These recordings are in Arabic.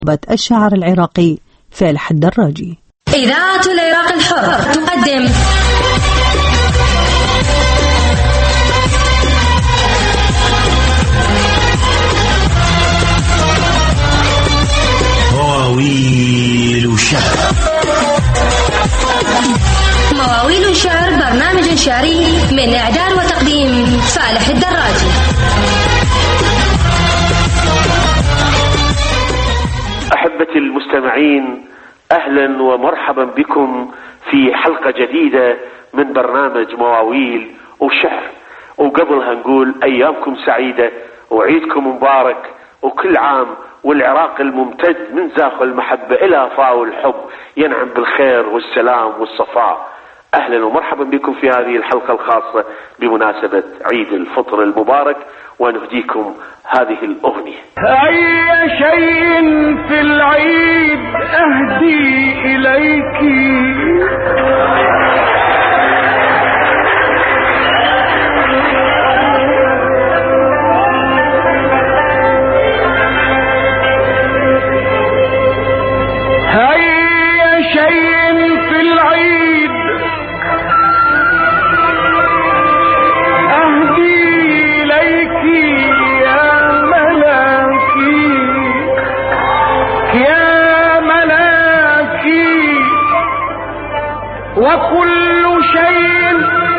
الشاعر العراقي فالح الدراجي. إذاعة العراق الحر تقدم مواويل شعر. مواويل شعر برنامج شعري من إعداد وتقديم فالح الدراجي. أحبتي المستمعين، أهلا ومرحبا بكم في حلقة جديدة من برنامج مواويل وشعر. وقبلها نقول أيامكم سعيدة وعيدكم مبارك، وكل عام والعراق الممتد من زاخ المحبة إلى فاو الحب ينعم بالخير والسلام والصفاء. أهلا ومرحبا بكم في هذه الحلقة الخاصة بمناسبة عيد الفطر المبارك، ونهديكم هذه الأغنية. أي شيء في العيد أهدي إليك، أي شيء في العيد أهدي إليك يا ملاكي، يا ملاكي، وكل شيء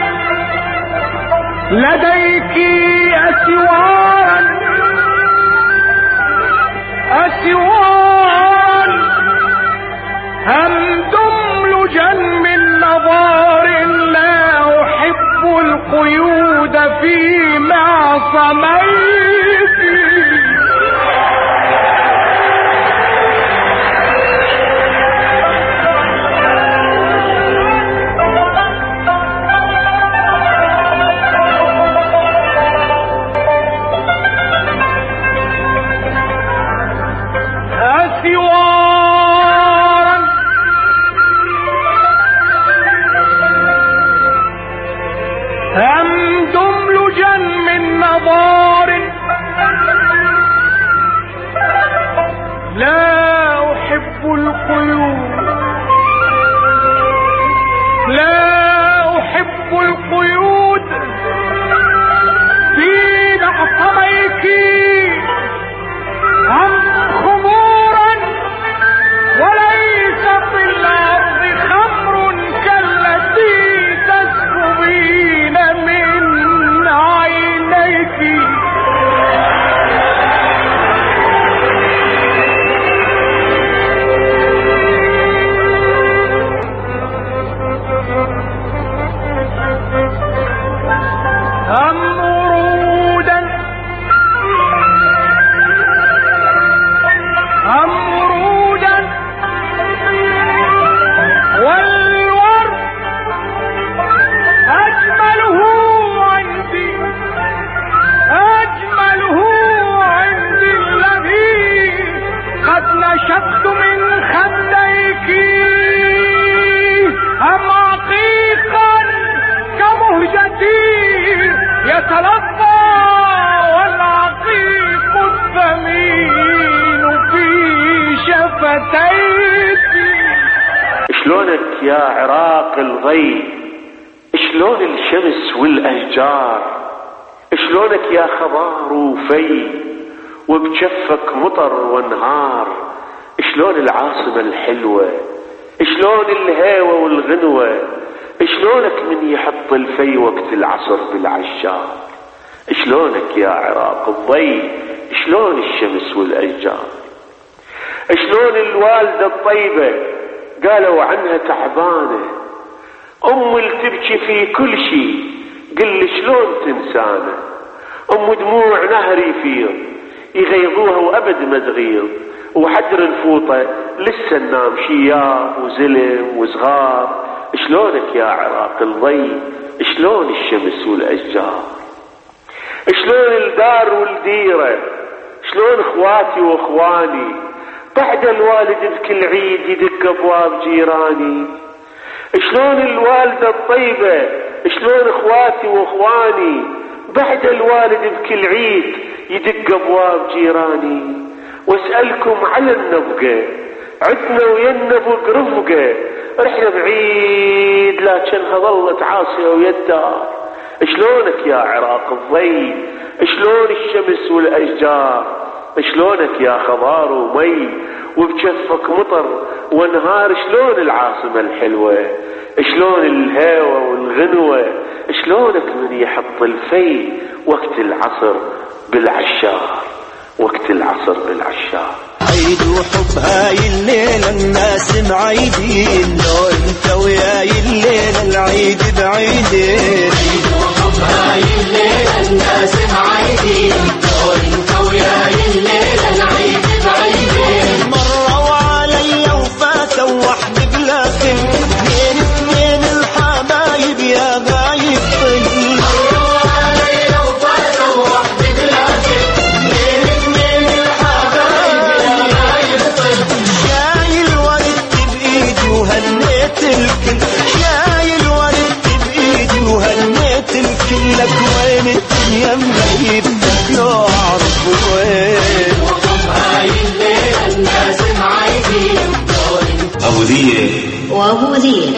لديك أسوار أسوار، هم دملجا من نظار، لا أحب القيود في معصميك. هم دملجا من نظار، لا أحب القيود، لا أحب القيود في معصميك. هم خمورا وليس في الأرض خمر كالتي تسكبين من عينيك. هم ورودا، هم ورودا، والورد أجمله عندي، أجمله عندي الذي قد نشبت من خديك. هم عقيقا كمهجتي يتلقى، والعقيق الثمين في شفتيك. شلونك يا عراق الضي، شلون الشمس والأشجار، شلونك يا خضار وفي، وبجفك مطر وانهار. شلون العاصمة الحلوة، شلون الهيوة والغنوة، شلونك من يحط الفي وقت العصر بالعشار. شلونك يا عراق الضي، شلون الشمس والأشجار. شلون الوالدة الطيبة قالوا عنها تعبانة، اللي تبكي في كل شي، قل شلون تنسانه. دموع نهر يفيض يغيظوها وأبد ما تغيظ، وحجر الفوطة لسه النام شياب وزلم وصغار. شلونك يا عراق الضي، شلون الشمس والأشجار. شلون الدار والديرة، شلون اخواتي واخواني، بعد الوالد بكل عيد يدق ابواب جيراني. شلون الوالدة الطيبة، شلون اخواتي واخواني، بعد الوالد بكل عيد يدق ابواب جيراني. واسألكم على النبقة، عدنا ويا النبق رفقة، رحنا بعيد لكنها ظلت عاصية ويا الدار. شلونك يا عراق الضي، شلون الشمس والأشجار، شلونك يا خضار ومي وبجفك مطر وانهار، شلون العاصمة الحلوة، شلون الهوى والغنوة، شلونك من يحط الفي وقت العصر بالعشار، وقت العصر بالعشار. عيد وحب هاي الليلة الناس معيدين، لو انت وياي الليلة العيد بعيدين. عيد وحب هاي الليلة الناس معيدين، لو انت وياي الليلة العيد بعيدين. مروا علي وفاتوا وحد بلا كل، اثنين الحبايب يا غايب طل. مروا علي وفاتوا وحد بلا كل، اثنين الحبايب يا غايب طل. شايل ورد بايدي وهنيت الكل، شايل ورد بايدي وهنيت الكل. لك وين الدنيا مغيبتك لو اعرف وين. هاي الليلة الناس معيدين، ابو ذيه وابو ذيه.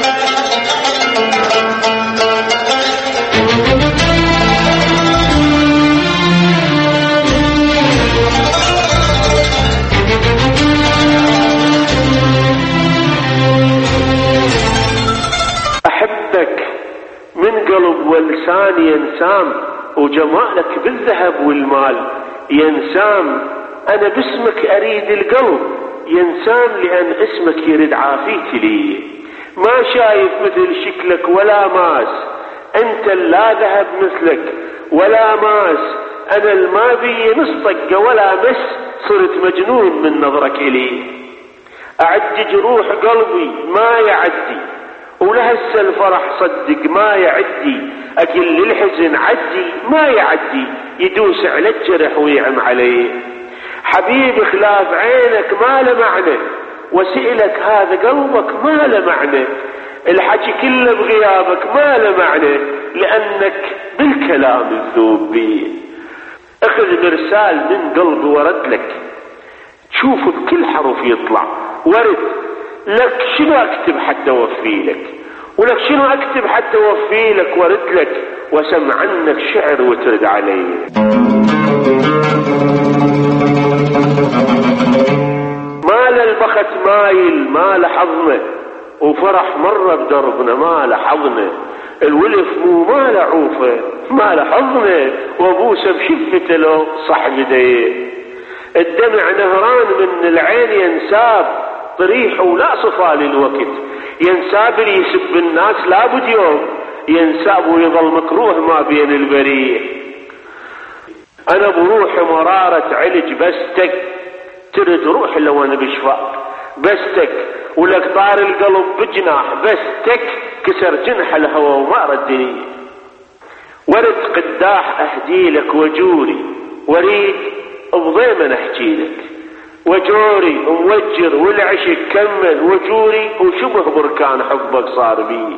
أحبك من قلب ولسان ينسام، وجمالك بالذهب والمال ينسام. أنا باسمك أريد القلب ينسام، لأن اسمك يرد عافيتي لي. ما شايف مثل شكلك ولا ماس، أنت لا ذهب مثلك ولا ماس. أنا الما بي نص طقة ولا مس، صرت مجنون من نظرك إلي. أعد جروح قلبي ما يعدي، ولهسه الفرح صدق ما يعدي. أقل الحزن عدي ما يعدي، يدوس على الجرح ويعم عليه. حبيبي خلاف عينك ما له معنى، وسئلك هذا قلبك ما له معنى. الحكي كله بغيابك ما له معنى، لأنك بالكلام الذوب بيه. اخذ مرسال من قلبي ورد لك، تشوف بكل حرف يطلع ورد لك. شنو اكتب حتى اوفي لك، ولك شنو اكتب حتى اوفي لك ورد لك، وسمع عنك شعر وترد علي. مال البخت مايل ما لحظنا، وفرح مرة بدربنا ما لحظنا. الولف مو ما لعوفه ما لحظنا، وابوسه بشفته لو صح بديه. الدمع نهران من العين ينساب، طريح ولا صفى للوقت ينساب. اللي يسب الناس لابد يوم ينساب، ويظل مكروه ما بين البريح. انا بروح مرارة علج بستك، ترد روح لو انا بشفاء بستك. ولك طار القلب بجناح بستك، كسر جنح الهوى وما ردني. ورد قداح اهدي لك وجوري، وريد بضيمن احكي لك. وجوري موجر والعشق كمل، وجوري وشبه بركان حبك صار بي.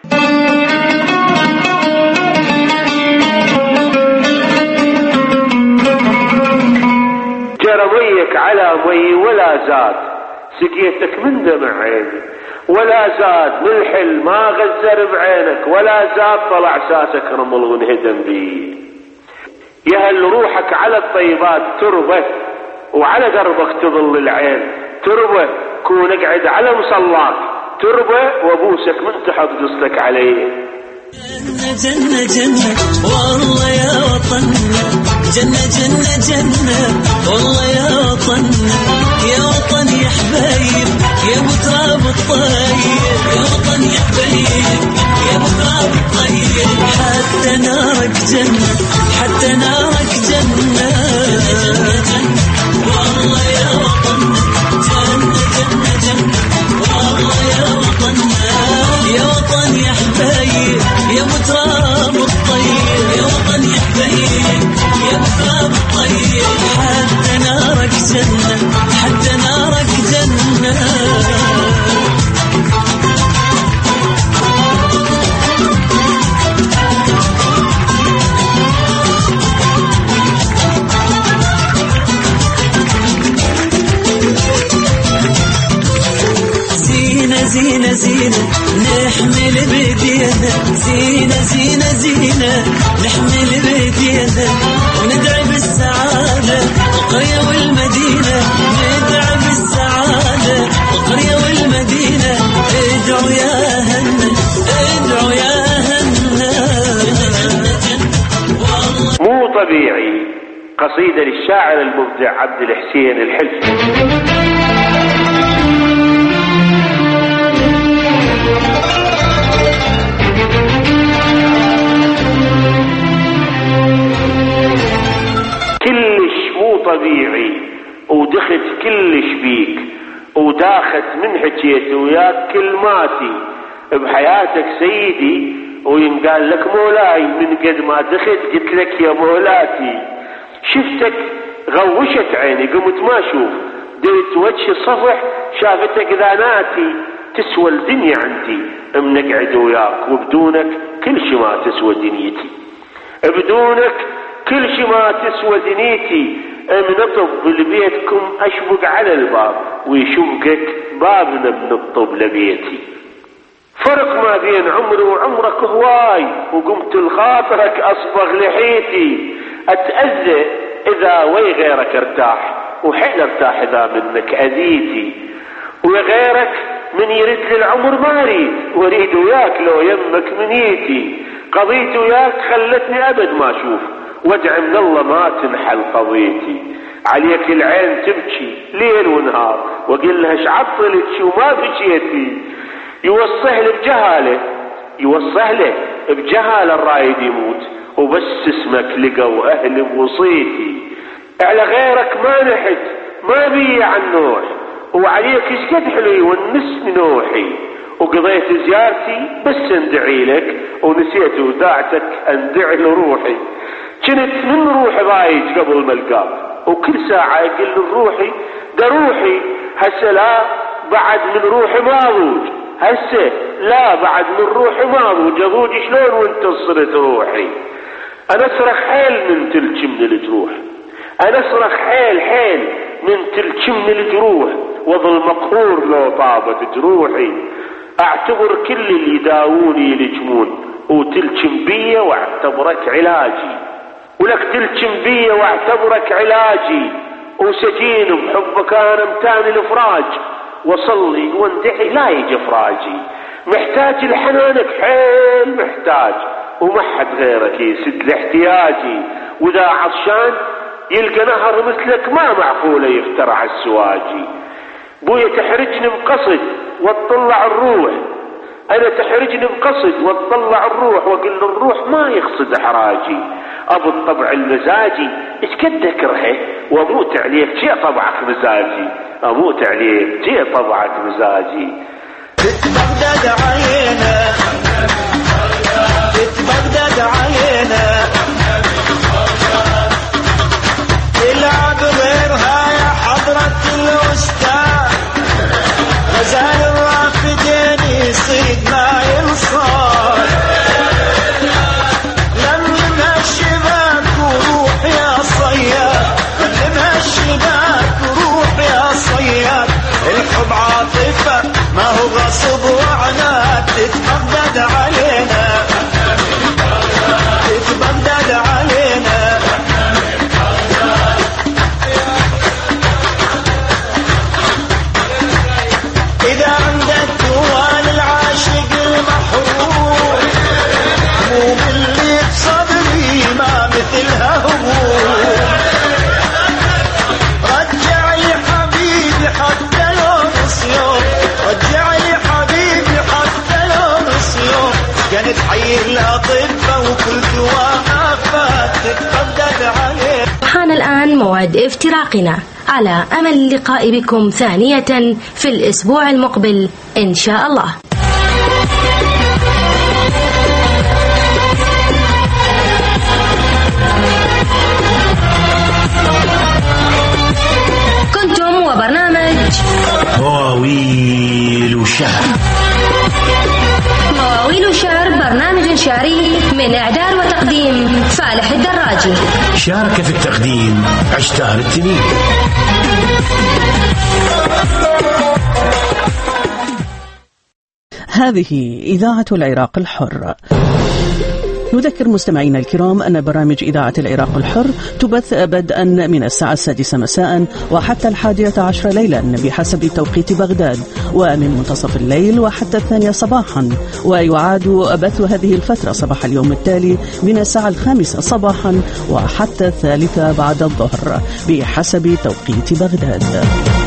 جرميك على مي ولا زاد، سقيتك من دمع عيني ولا زاد. ملحل ما غزر بعينك ولا زاد، طلع ساسك رمل وانهدم بي. يهل روحك على الطيبات تربه، وعلى قربك تظل العين تربه. كون اقعد على مصلاك تربه، وابوسك من تحط قصتك عليه. جنة جنة جنة والله يا وطننا، جنة جنة جنة والله يا وطننا. يا وطن يا حبايب يا ابو تراب الطيب، يا وطن يا حبايب يا ابو تراب الطيب. حتى نارك جنة، حتى نارك جنة. والله يا وطننا جنة جنة جنة والله يا وطننا. يا وطن يا حبايب يا ابو تراب الطيب، يا وطن يا حبايب يا ابو تراب الطيب. حتى نارك جنة، حتى نارك جنة. زينة نحمل بيدينا، زينة زينة زينة نحمل بيدينا، وندعي بالسعادة القرية والمدينة، ندعي بالسعادة القرية والمدينة، ادعوا يا أهلنا ادعوا يا أهلنا. مو طبيعي، قصيدة للشاعر المبدع عبد الحسين الحلفي. كلش مو طبيعي ودخت كلش بيك، وداخت من حكيت وياك كلماتي بحياتك سيدي، وينقال لك مولاي من قد ما دخت قلت لك يا مولاتي. شفتك غوشت عيني قمت ما اشوف، ديت وجهي صفح شافتك ذاناتي، تسوى الدنيا عندي منقعد وياك، وبدونك كل شي ما تسوى دنيتي، بدونك كل شي ما تسوى دنيتي. من اطب لبيتكم اشبق على الباب، ويشبقك بابنا من الطب لبيتي. فرق ما بين عمري وعمرك هواي، وقمت لخاطرك اصبغ لحيتي. اتأذى اذا وي غيرك ارتاح، وحيل ارتاح اذا منك اذيتي. وغيرك من يرد للعمر ما اريد، واريد وياك لو يمك منيتي. قضيت وياك خلتني ابد ما اشوف، وادعي من الله ما تنحل قضيتي. عليك العين تبكي ليل ونهار، واقول لها شعطلتش وما بكيتي. يوصه بجهاله، يوصه له بجهاله الرايد يموت، وبس اسمك لقوا اهل بوصيتي. على غيرك ما نحت ما بي عن نوح، وعليك اشقد حلوي والنس نوحي. وقضيت زيارتي بس اندعي لك، ونسيت وداعتك اندعي لروحي. كنت من روحي ضايج قبل ما القاك، وكل ساعة اقول لروحي ده روحي. هسه لا بعد من روحي ما ضوج، هسه لا بعد من روحي ما ضوج. اضوج شلون وانت صرت روحي؟ انا اصرخ حيل من تلك من الجروح، انا اصرخ حيل حيل من تلك من الجروح، وظل مقهور لو طابت جروحي. اعتبر كل اللي يداووني يلجمون، وتلجم بيا واعتبرك علاجي. ولك تلجم بيا واعتبرك علاجي، وسجين بحبك انا متاني الافراج. وصلي واندعي لا يجي فراجي، محتاج لحنانك حيل محتاج، وما حد غيرك يسد لاحتياجي. واذا عطشان يلقى نهر مثلك ما معقوله يفترع السواجي. بويا تحرجني بقصد وتطلع الروح، انا تحرجني بقصد وتطلع الروح، واقول الروح ما يقصد احراجي. ابو الطبع المزاجي ايش قد اكرهه، واموت عليك جي طبعك مزاجي، اموت عليك جي طبعك مزاجي. تتبغدد علينا تتبغدد علينا، تلعب غيرها يا حضرة الأستاذ. غزال الرافدين يصيد ما ينصاد، لملمها الشباك وروح يا صياد، لملمها الشباك وروح يا صياد. الحب عاطفة ما هو غصب وعناد، تتبغدد علينا تتبغدد علينا. إذا عندك طوال العاشق المحروم، مو باللي بصدري ما مثلها هموم. رجع لي حبيبي حتى لو نص يوم، رجع لي حبيبي حتى لو نص يوم. كانت حي الأطباء وكل دواء فات تتبدد عليه. حان الآن موعد افتراقنا، على أمل اللقاء بكم ثانية في الأسبوع المقبل إن شاء الله. كنتم وبرنامج مواويل وشعر. مواويل وشعر، برنامج شعري من إعداد وتقديم فالح الدراجي. شارك في التقديم عشتار التنين. هذه إذاعة العراق الحر. نذكر مستمعينا الكرام أن برامج إذاعة العراق الحر تبث بدءا من الساعة 6 مساء وحتى 11 ليلا بحسب توقيت بغداد، ومن منتصف الليل وحتى 2 صباحا، ويعاد بث هذه الفترة صباح اليوم التالي من الساعة 5 صباحا وحتى 3 بعد الظهر بحسب توقيت بغداد.